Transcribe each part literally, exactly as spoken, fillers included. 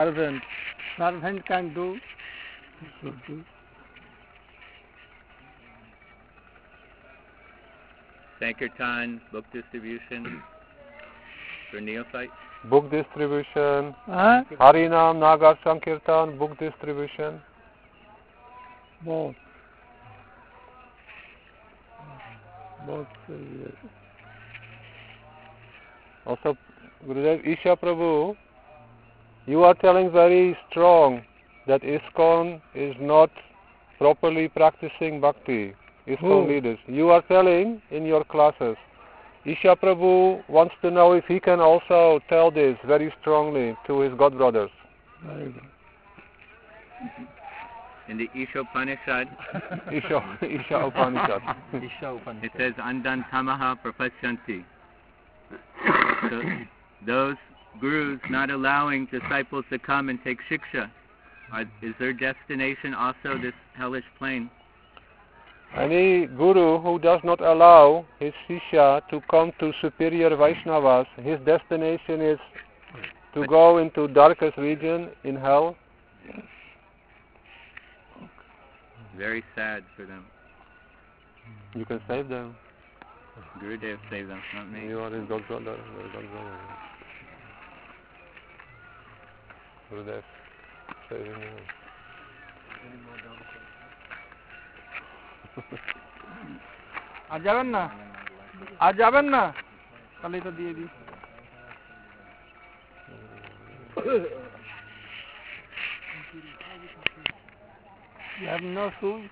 servant. Servant can do. Should do. Sankirtan, book distribution for neophytes. Book distribution. Huh? Harinam, Nagar Sankirtan, book distribution. Both. Both. Uh, yes. Also, Gurudev, Isha Prabhu, you are telling very strong that ISKCON is not properly practicing bhakti. ISKCON leaders. You are telling in your classes. Isha Prabhu wants to know if he can also tell this very strongly to his god brothers. Very good. In the Isha Upanishad, Isha, Isha Upanishad. Isha Upanishad. It says Andan Tamaha Prapashyanti. So those gurus not allowing disciples to come and take shiksha, are, is their destination also this hellish plane? Any guru who does not allow his Shishya to come to superior Vaishnavas, his destination is to but go into darkest region in hell. Very sad for them. You can save them. Gurudev saved them, not me. You are his god brother. You are god brother. Gurudev, saving you. आज जाবেন না आज যাবেন না তাহলে এটা দিয়ে দিই You have no shoes?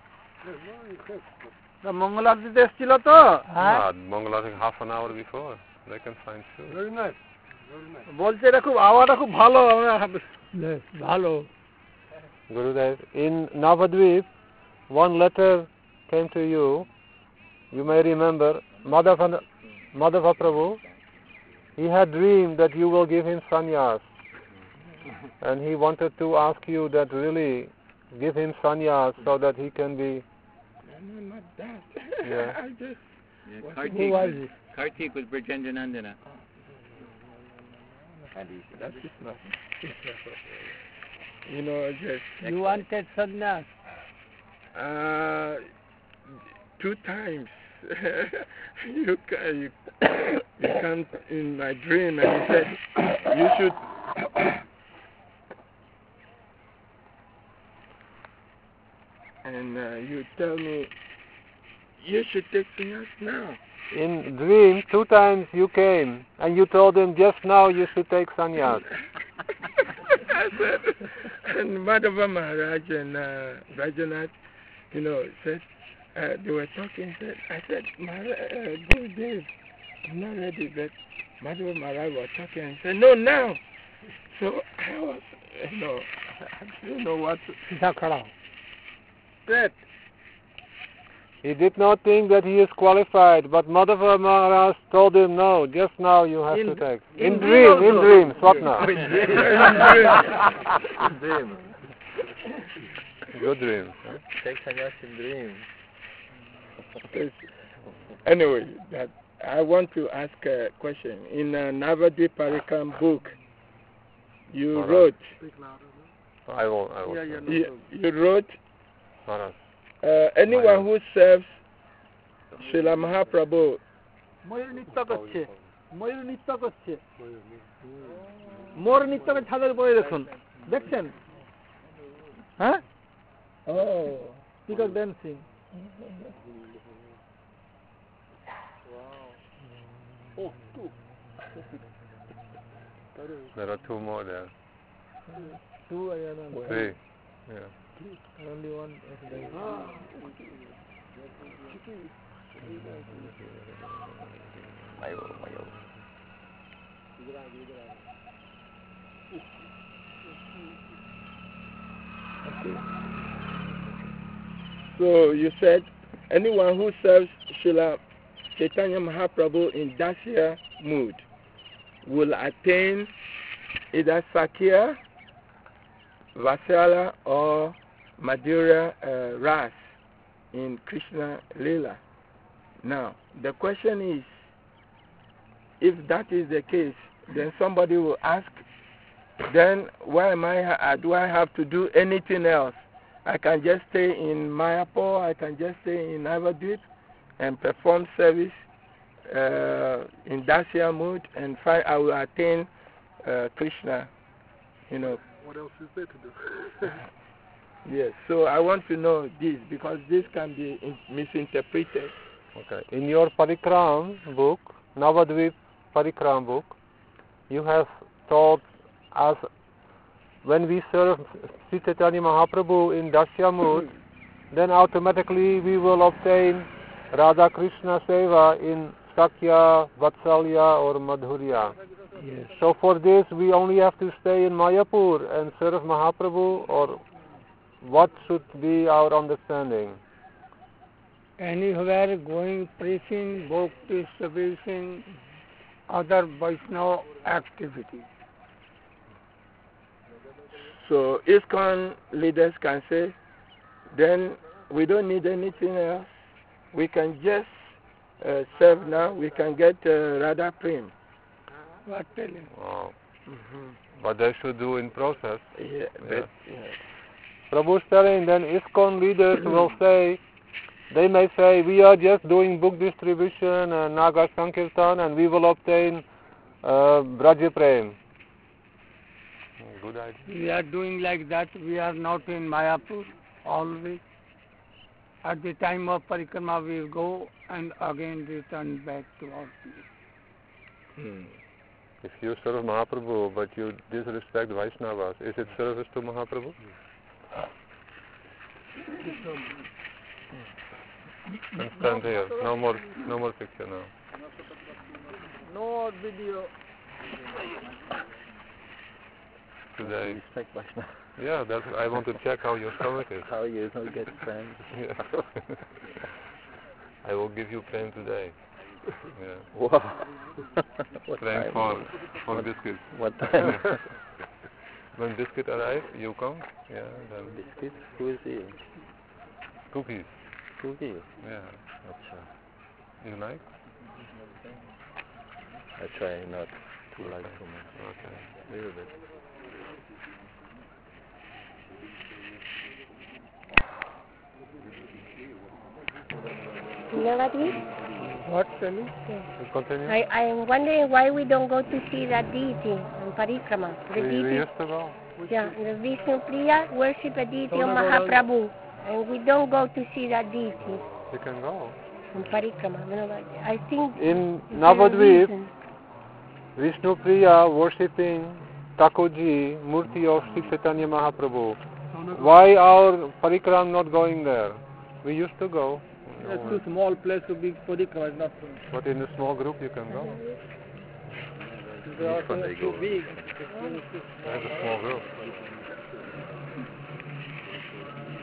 The Mongol দিতে এসেছিল তো হ্যাঁ Mongol I think half an hour before. They can find shoes. Very nice. বলছে এটা খুব আওয়াজটা খুব ভালো ভালো Gurudev, in Navadvip, one letter came to you. You may remember, Madhava, Madhava Prabhu, he had dreamed that you will give him sannyas. And he wanted to ask you that really give him sannyas so that he can be... No, not that. Yeah. I just... Yeah, Who Kartik, was was, it? Kartik was Brajendranandana. That is not... You know, just... You wanted sannyas? Uh, two times. you, you, you come in my dream and you said, you should... And uh, you tell me, you should take sannyas now. In dream, two times you came and you told him just now you should take sannyas. I said, and Madhava Maharaj and uh, Rajanath, you know, said, uh, they were talking, said, I said, Maharaj, uh, Gurudev, I'm not ready, but Madhava Maharaj was talking and said, no, now. So I was, you know, I didn't know what to said. He did not think that he is qualified, but Madhava Maharaj told him, no, just now you have in, to take. In, in dream, in dream, Swapna. in dream. Good dream. Take sannyas in dream. Anyway, that I want to ask a question. In uh, Navadvip Parikram book, you Maharaj. wrote, I will, I will. yeah, yeah, no, you, you wrote, Maharaj. Uh, anyone who serves Srila Mahaprabhu ময়ূর নৃত্য করছে ময়ূর নৃত্য করছে মোর নৃত্য করে ছাদের উপরে দেখুন দেখছেন হ্যাঁ ও peacock dancing There are two more there. two I don't know. Three. Yeah. Only one is there. Mayo, mayo. Okay. So you said anyone who serves Srila Chaitanya Mahaprabhu in Dasya mood will attain either Sakya, Vasala or Madhurya uh, Ras in Krishna Leela. Now, the question is, if that is the case, then somebody will ask, then why am I? Uh, do I have to do anything else? I can just stay in Mayapur. I can just stay in Navadvip and perform service uh, in Dasya mood, and find I will attain uh, Krishna. You know. What else is there to do? Yes. So I want to know this because this can be in- misinterpreted. Okay. In your Parikram book, Navadvip Parikram book, you have taught us when we serve Sri Chaitanya Mahaprabhu in Dasya mood, then automatically we will obtain Radha Krishna Seva in Sakya, Vatsalya or Madhurya. Yes. So for this we only have to stay in Mayapur and serve Mahaprabhu, or what should be our understanding? Anywhere going, preaching, book distribution, other Vaishnava activities. So ISKCON leaders can say, then we don't need anything else. We can just uh, serve now. We can get uh, Radha Prem. What telling? Wow. Mm-hmm. But they should do in process. Yeah, but, yeah. Prabhu is telling, then ISKCON leaders will say, they may say, we are just doing book distribution and Naga Sankirtan and we will obtain uh, Braja Prem. Good idea. We are doing like that. We are not in Mayapur always. At the time of Parikrama we will go and again return back to our place. Hmm. If you serve Mahaprabhu but you disrespect Vaishnavas, is it service to Mahaprabhu? And stand here. No more, no more picture now. No video. Today. Respect Vaishnava. Yeah, that's. I want to check how your stomach is. How you don't get friends. Yeah. I will give you prem today. Yeah. Wow. What Prem time? for for biscuit. What time? When biscuit arrive, you come. Yeah. Then Biscuit? Who is he? cookies. Cookie? Yeah. Acha. You like? I try not to like too much. Okay. Little bit. Navadvip? What telling? You continue. I, I am wondering why we don't go to see that deity on Parikrama. The we, we deity, used to go. yeah, the Vishnu Priya worship a deity of Mahaprabhu. And we don't go to see that deity You can go. on Parikrama. You know, I think In is there a Navadvip, reason? Vishnu Priya worshipping Thakurji, Murti of Sri Chaitanya Mahaprabhu. Why our Parikram not going there? We used to go. It's too small place to be Parikrama, not But in a small group you can go. they are Which one they too go? big. There's a small group.